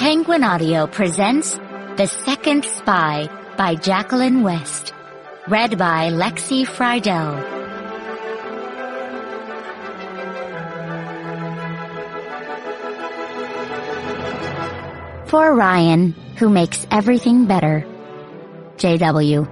Penguin Audio presents The Second Spy by Jacqueline West. Read by Lexi Friedel. For Ryan, who makes everything better. J.W.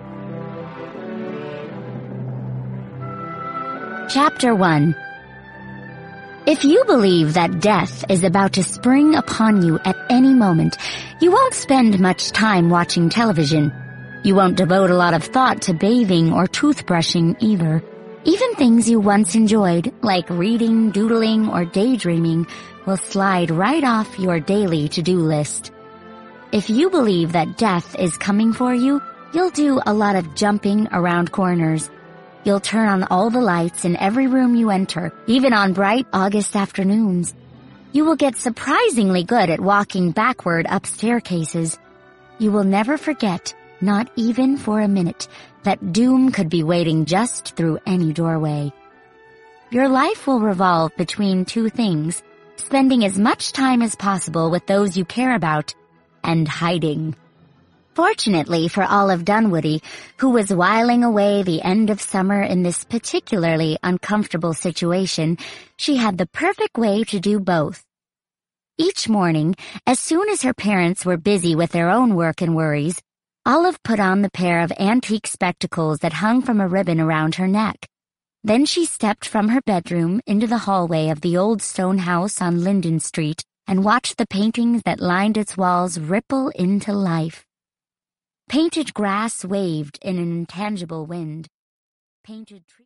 Chapter 1. If you believe that death is about to spring upon you at any moment, you won't spend much time watching television. You won't devote a lot of thought to bathing or toothbrushing either. Even things you once enjoyed, like reading, doodling, or daydreaming, will slide right off your daily to-do list. If you believe that death is coming for you, you'll do a lot of jumping around corners. You'll turn on all the lights in every room you enter, even on bright August afternoons. You will get surprisingly good at walking backward up staircases. You will never forget, not even for a minute, that doom could be waiting just through any doorway. Your life will revolve between two things: spending as much time as possible with those you care about, and hiding. Fortunately for Olive Dunwoody, who was whiling away the end of summer in this particularly uncomfortable situation, she had the perfect way to do both. Each morning, as soon as her parents were busy with their own work and worries, Olive put on the pair of antique spectacles that hung from a ribbon around her neck. Then she stepped from her bedroom into the hallway of the old stone house on Linden Street and watched the paintings that lined its walls ripple into life. Painted grass waved in an intangible wind. Painted trees